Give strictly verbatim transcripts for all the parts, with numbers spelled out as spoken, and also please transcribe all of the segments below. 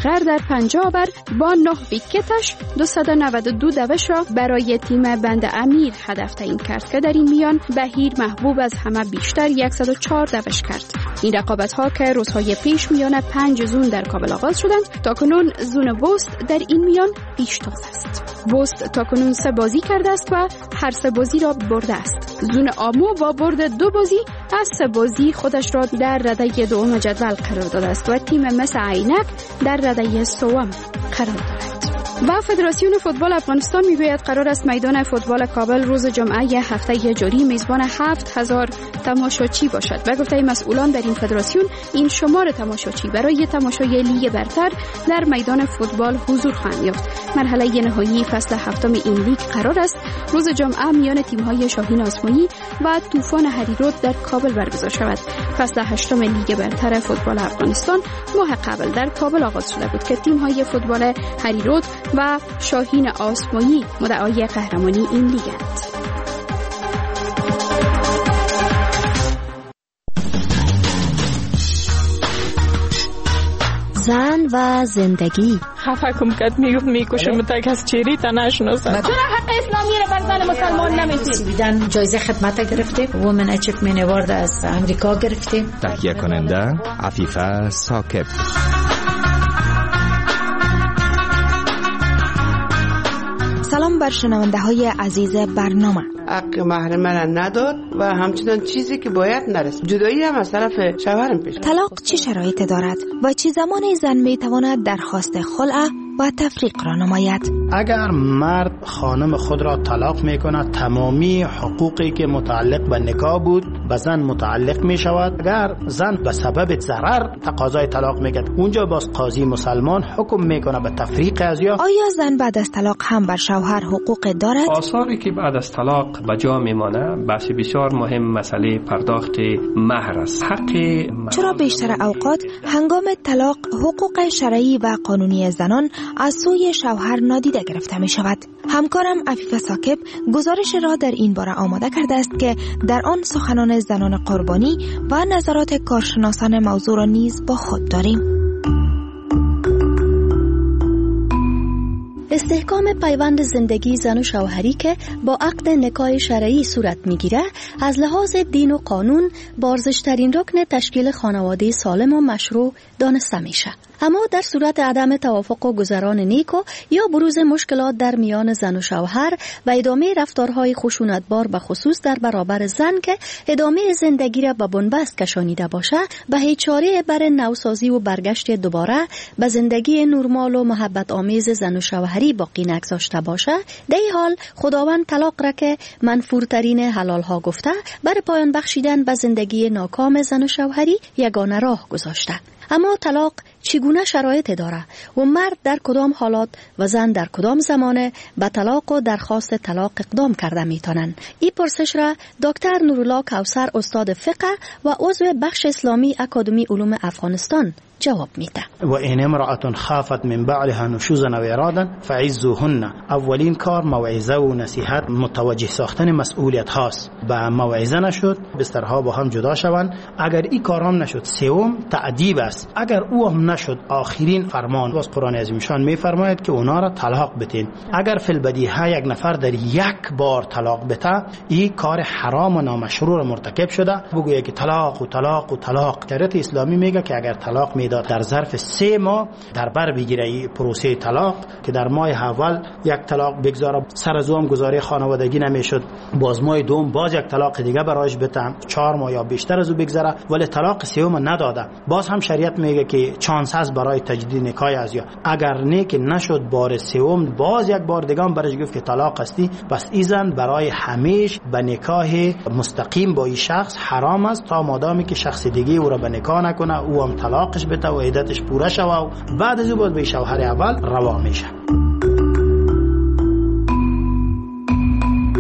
بولغر در پنجاه اوور با نه ویکتش دویست و نود و دو دوش را برای تیم بند امیر هدف تعیین کرد که در این میان بهیر محبوب از همه بیشتر صد و چهار دوش کرد. این رقابت ها که روزهای پیش میان پنج زون در کابل آغاز شدند، تاکنون زون بوست در این میان پیشتاز است. بوست تاکنون سه بازی کرده است و هر سه بازی را برده است. زون آمو با برد دو بازی از سه بازی خودش را در رده دوم جدول قرار داده است و تیم مس عینک در رده سوم قرار دارد. و فدراسیون فوتبال افغانستان میگوید قرار است میدان فوتبال کابل روز جمعه هفته جاری میزبان هفت هزار تماشاچی باشد. و گفته مسئولان در این فدراسیون این شمار تماشاچی برای تماشای لیگ برتر در میدان فوتبال حضور خواهند یافت. مرحله نهایی فصل هفتم این لیگ قرار است روز جمعه میان تیم‌های شاهین آسمایی و طوفان هریرود در کابل برگزار شود. فصل هشتم لیگ برتر فوتبال افغانستان ماه قبل در کابل آغاز شده بود که تیم‌های فوتبال هریرود و شاهین آسمایی مدعای قهرمانی این لیگند. زن و زندگی. خفه کم کد میگفت میکشم تا کس چیری تا نشناسد. چرا حق اسلامی رو بر زن مسلمان نمیدید؟ بیدن جایزه خدمت گرفتیم، وومن اچیومنت اوارد از امریکا گرفتیم. تهیه کننده عفیفه ثاقب. سلام بر شنونده های عزیز برنامه. حق مهر من نداد و همچنان چیزی که باید نرسید. جدایی هم از طرف شوهرم پیش. طلاق چه شرایطی دارد و چه زمانی زن می تواند درخواست خلع و تفریق را نماید؟ اگر مرد خانم خود را طلاق می کند، تمامی حقوقی که متعلق به نکاح بود به زن متعلق می شود. اگر زن به سبب ضرر تقاضای طلاق می کند، اونجا باز قاضی مسلمان حکم می کنه به تفریق از یا. آیا زن بعد از طلاق هم بر شوهر حقوق دارد؟ آثاری که بعد از طلاق به جا می مانه بحث بسیار مهم مسئله پرداخت مهر است. حق چرا بیشتر اوقات هنگام طلاق حقوق شرعی و قانونی زنان از سوی شوهر نادیده گرفته می شود؟ همکارم عفیفه ثاقب گزارش را در این باره آماده کرده است که در آن سخنان زنان قربانی و نظرات کارشناسان موضوع را نیز با خود داریم. استحکام پیوند زندگی زن و شوهری که با عقد نکاح شرعی صورت میگیره از لحاظ دین و قانون بارزشترین رکن تشکیل خانواده سالم و مشروع دانسته میشه. اما در صورت عدم توافق و گذران نیک و یا بروز مشکلات در میان زن و شوهر و ادامه رفتارهای خشونتبار به خصوص در برابر زن که ادامه زندگی را به بنبست کشانیده باشه، به هیچ چاره بر نوسازی و برگشت دوباره به زندگی نرمال و محبت آمیز زن و شوهری باقی نگذاشته باشه، در این حال خداوند طلاق را که منفورترین حلال ها گفته بر پایان بخشیدن به زندگی ناکام زن و شوهری یگانه راه گذاشته. اما طلاق چگونه شرایط داره و مرد در کدام حالات و زن در کدام زمانه به طلاق و درخواست طلاق اقدام کرده میتونن؟ این پرسش را دکتر نورالله کوثر استاد فقه و عضو بخش اسلامی اکادمی علوم افغانستان جواب میده. و این امرأة خافت من بعلها نشوزا و ارادا فعزوهن. اولین کار موعظه و نصیحت، متوجه ساختن مسئولیت هاست. با موعظه نشد بسترها با هم جدا شوند. اگر این کارام نشد سوم تعذیب است. اگر او هم نشد آخرین فرمان از قرآن عظیم شان میفرماید که اونا را طلاق بدین. اگر فی البدیهه یک نفر در یک بار طلاق بده، این کار حرام و نامشروع مرتکب شده. بگویه که طلاق و طلاق و طلاق. شریعت اسلامی میگه که اگر طلاق میداد در ظرف سه ماه در بر بگیره پروسه طلاق، که در ماه اول یک طلاق بگذاره سر از اون گزاره خانوادگی نمیشد، باز ماه دوم باز یک طلاق دیگه برایش بتم، چهار ماه یا بیشتر از او بگذره ولی طلاق سوم نداده، باز هم شریعت میگه که چانس هست برای تجدید نکاح از یا. اگر نه که نشد بار سوم باز یک بار دیگه هم برایش گفت که طلاق هستی، پس ایزن برای همیشه به نکاح مستقیم با این شخص حرام است تا مادامی که شخص دیگه او را به نکاح نکنه، او هم طلاقش بده و عدتش پوره شوه و بعد از او باید به شوهر اول روا میشه.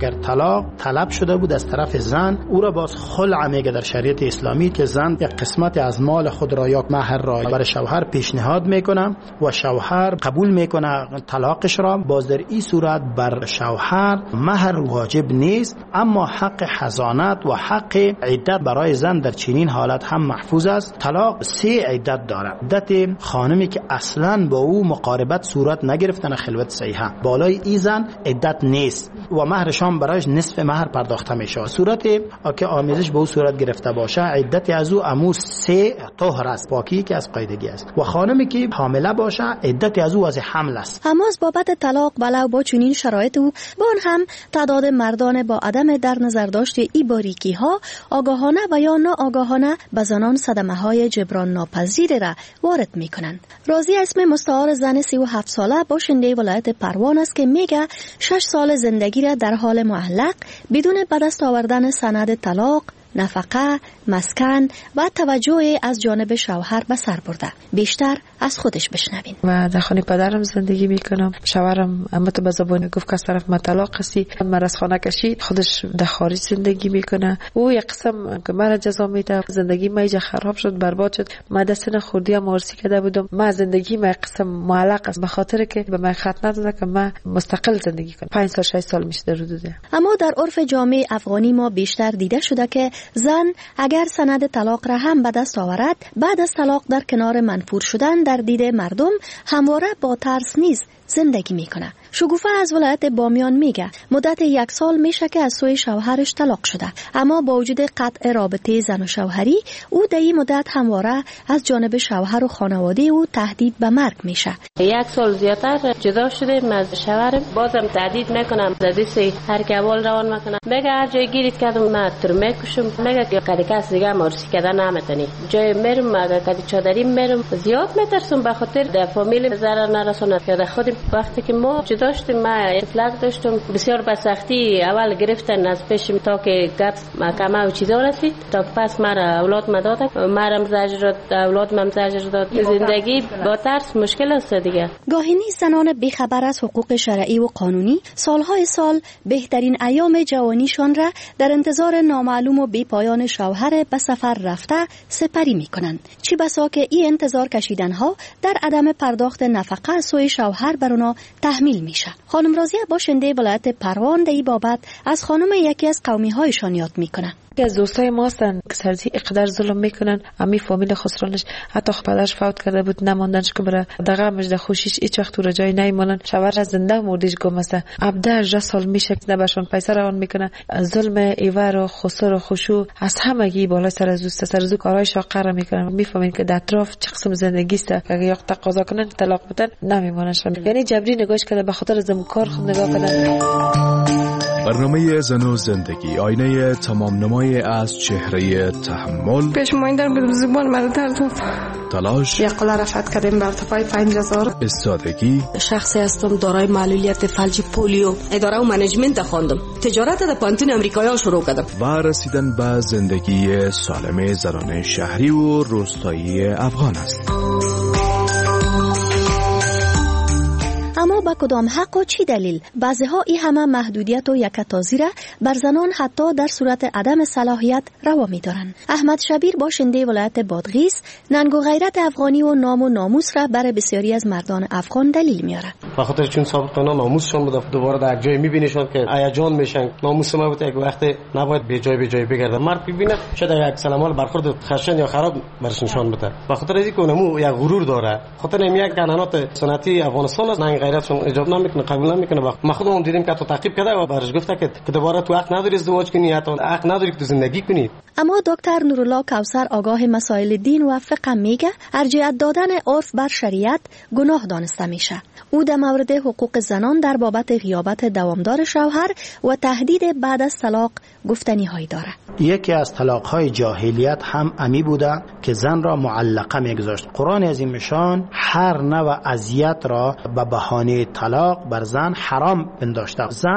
اگر طلاق طلب شده بود از طرف زن، او را باز خلع میگه در شریعت اسلامی که زن یک قسمت از مال خود را یا مهر را برای شوهر پیشنهاد میکنه و شوهر قبول میکنه طلاقش را. باز در این صورت بر شوهر مهر واجب نیست، اما حق حضانت و حق عدت برای زن در چنین حالت هم محفوظ است. طلاق سه عدت داره. عدت خانمی که اصلا با او مقاربت صورت نگرفتن خلوت صحیحه، بالای این زن عدت نیست و مهرشان برایش نصف مهر پرداخته میشه. صورت که آمیزش به او صورت گرفته باشه، عدت از او امو سه طهر است، پاکی که از قاعدگی است. و خانمی که حامله باشه عدت از او از حمل است. اما از بابت طلاق ولو با چنین شرایط او با آن هم تعداد مردان با عدم در نظر داشت این باریکی ها آگاهانه و یا ناآگاهانه به زنان صدمه های جبران ناپذیر را وارد می کنند. راضی اسم مستعار زن سی و هفت ساله باشنده ولایت پروان است که میگه شش سال زندگی را در حال معلق بدون به دست آوردن سند طلاق، نفقه، مسکن و توجه از جانب شوهر به سر برده. بیشتر از خودش بشنوین. و در خانه پدرم زندگی میکنم. شوهرم اما تو به زبان گفت که از طرف ما طلاق هستی، من از خانه کشید، خودش در خارج زندگی میکنه. او یک قسم که مرا جزا میده، زندگی ما ایجا خراب شد، برباد شد. من دست خوردی ام ارسی کرده بودم. ما زندگی ما یک قسم معلق است به خاطر که به من خط نداده که من مستقل زندگی کنم. پنج سال شش سال میشه در حدود. اما در عرف جامعه افغانی ما بیشتر دیده شده که زن اگر سند طلاق را هم به دست آورد، بعد از طلاق در کنار منفور شدن در دید مردم همواره با ترس نیز زندگی میکنه. شگوفه از ولایت بامیان میگه مدت یک سال میشه که از سوی شوهرش طلاق شده، اما با وجود قطع رابطه زن و شوهری او در این مدت همواره از جانب شوهر و خانواده او تهدید به مرگ میشه. یک سال زیادتر جدا شدیم از شوهرم، بازم تهدید میکنم، دادیسی هر کبال روان میکنم، میگه هر جای گیرید کردم من تر میکشم، میگه که قدی کس دیگه مرسی کردن نمیتونی. جای میرم اگر قدی چادری میرم زیاد میترسم به خاطر در فامیل ضرر نرسونه. یاد خودم وقتی که ما جدا شدیم، ما اطلاق داشتم بسیار به سختی اول گرفتن از پیشم تا که گپ محکمه و چیزا رسید، تا پس مرا اولاد ما دادن، مرا زجر داد، اولاد من زجر داد. زندگی با ترس مشکل است دیگه. گاهی نیز زنان بیخبر از حقوق شرعی و قانونی سالهای سال بهترین ایام جوانیشان را در انتظار نامعلوم و بی پایان شوهر به سفر رفته سپری میکنند. چی بسا که این انتظار کشیدنها در عدم پرداخت نفقه از سوی شوهر بر اونا تحمیل میشه. خانم راضیه باشنده ولایت پروان در این بابت از خانم یکی از قومی هایشان یاد میکنه. که از دوستای ما هستن که سرزی اقدار ظلم میکنن. امی فامیل خسرانش حتی پدرش فوت کرده بود، نماندنش که برای دقیقه مجده خوشیش هیچ وقت تو جای نیمانن. شوهر از زنده موردیش گمسته عبده اجده سال میشه که نبشون پیسه روان میکنن. ظلم ایور و خسر و خشوع از همگی بالا سر از دوست سر از کارهای شاقه میکنن. میفهمین که در اطراف چه قسم زندگی است که اگه یا تقاضا کنن طلاق بدن نمیمونن. یعنی جبری نگاهش کرده به خاطر زمکار خود نگاه کردن. برنامه زن و زندگی، آینه تمام نمای از چهره تحمل. پیش ما این در بدون زبان مرا درد داد. تلاش. یک قله رفت کردیم بر ارتفاع پنج هزار. استادگی. شخصی هستم دارای معلولیت فلج پولیو. اداره و منیجمنت خواندم. تجارت در پانتون امریکایی شروع کردم. و رسیدن به زندگی سالم زنان شهری و روستایی افغان است. اما با کدام حق و چی دلیل بعضی ها این همه محدودیت و یکتازی را بر زنان حتی در صورت عدم صلاحیت روا می دارن؟ احمد شبیر باشنده ولایت بادغیس ننگ و غیرت افغانی و نام و ناموس را برای بسیاری از مردان افغان دلیل میاره. به خاطر چون سابقه ناموسشون بوده، دوباره در جای میبینیشون که هیجان میشن. ناموس ما بود یک وقت نباید به جای به جای بگرده. مرد ببینه شاید یک سلامال برخورد خشن یا خراب برش نشان بده. به خاطر اینکه اونمو یک غرور داره. خاطر نمیاد قانونات سنتی افغانستان از ننگ غیرتشون اجازه نمیکنه، قبول نمیکنه. ما خودمون دیدیم که تو تعقیب کرده و برش گفته که دوباره تو حق نداری ازدواج کنی، حتی حق نداری که تو زندگی کنی. اما دکتر نورالله کوثر آگاه مسائل دین و فقه میگه ارجحیت دادن عرف بر شریعت گناه دانسته میشه. او در مورد حقوق زنان در بابت غیابت دوامدار شوهر و تهدید بعد از طلاق گفتنی هایی داره. یکی از طلاق های جاهلیت هم امی بوده که زن را معلقه میگذاشت. قرآن عظیم شان هر نوع اذیت را به بهانه طلاق بر زن حرام پنداشته. زن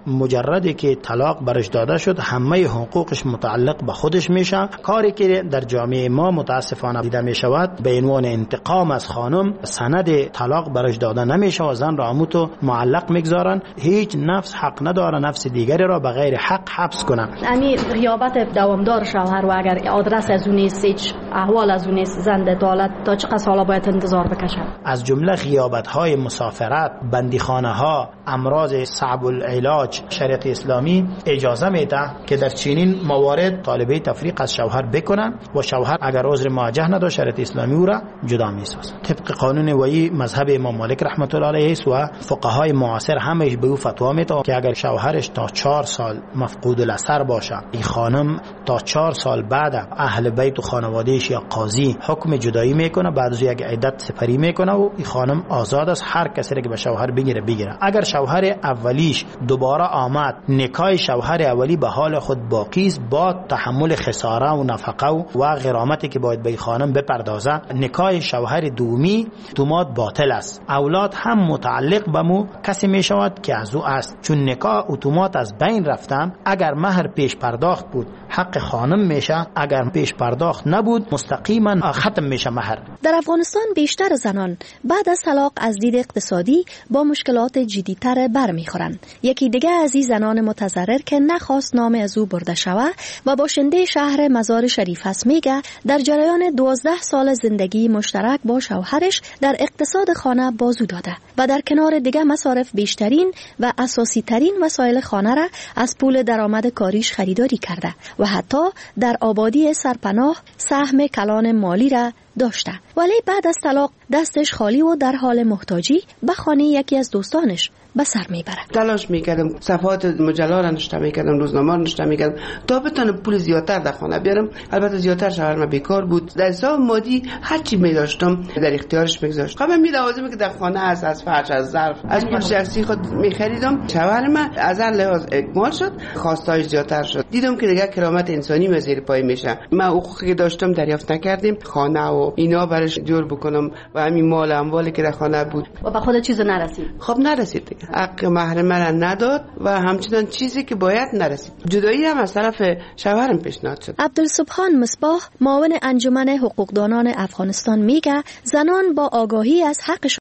مجردی که طلاق برش داده شد همه حقوقش متعلق به خودش میشه. کاری که در جامعه ما متاسفانه دیده می شود به عنوان انتقام از خانم سند طلاق برش داده نمیشه و زن را اموتو معلق میگذارن. هیچ نفس حق نداره نفس دیگری را به غیر حق حبس کنه. امی غیابت دوامدار شوهر و اگر آدرس از اون نیست، هیچ احوال از اون نیست، زن عدالت تا چقدر سالا باید انتظار بکشد؟ از جمله غیابت های مسافرت، بندیخانه ها، امراض صعب العلاج، شریعت اسلامی اجازه میده که در چنین موارد طالبه تفریق از شوهر بکنن و شوهر اگر عذر مواجه نداشت شریعت اسلامی او را جدا میسازد. طبق قانون وی مذهب امام مالک رحمت الله علیه و فقهای معاصر همش به او فتوا میده که اگر شوهرش تا چهار سال مفقود الاثر باشه، این خانم تا چهار سال بعد اهل بیت و خانوادهش یا قاضی حکم جدایی میکنه، بعد از یک عدت سپری میکنه و این خانم آزاد است. هر کسی که به شوهر بگیره بگیره. اگر شوهر اولیش دوباره آمد، نکاح شوهر اولی به حال خود باقی است با تحمل خساره و نفقه و غرامتی که باید به خانم بپردازه. نکاح شوهر دومی اتومات باطل است. اولاد هم متعلق به مو کسی می شود که از او است، چون نکاح اتومات از بین رفتن. اگر مهر پیش پرداخت بود حق خانم میشه، اگر پیش پرداخت نبود مستقیما ختم میشه مهر. در افغانستان بیشتر زنان بعد از طلاق از دید اقتصادی با مشکلات جدی‌تر برمیخورند. یکی دیگه از این زنان متضرر که نخواست نام از او برده شود و باشنده شهر مزار شریف است میگه در جریان دوازده سال زندگی مشترک با شوهرش در اقتصاد خانه بازو داده و در کنار دیگه مصارف بیشترین و اساسی ترین وسایل خانه را از پول درآمد کاریش خریداری کرده و حتی در آبادی سرپناه سهم کلان مالی را داشته، ولی بعد از طلاق دستش خالی و در حال محتاجی به خانه یکی از دوستانش به سر میبره. تلاش میکردم صفحات مجله را نشته میکردم، روزنامه را نشته میکردم تا بتونم پول زیادتر در خانه بیارم. البته زیادتر شوهرم بیکار بود. در حساب مادی هر چی میداشتم در اختیارش میگذاشت. خب می لوازمی که در خانه است، از فرش، از ظرف، از پول شخصی خود میخریدم. شوهرم از هر لحاظ اکمال شد، خواستایش زیادتر شد. دیدم که دیگه کرامت انسانی من زیر پای میشه. من حقوقی که داشتم دریافت نکردم، خانه و اینا برش جور بکنم و همین مال اموالی که در خانه بود و به خود چیز نرسید. خب نرسید دیگه. حق محرمه را نداد و همچنان چیزی که باید نرسید. جدایی هم از طرف شوهرم پیشنهاد شد. عبدالسبحان مصباح معاون انجمن حقوقدانان افغانستان میگه زنان با آگاهی از حقشان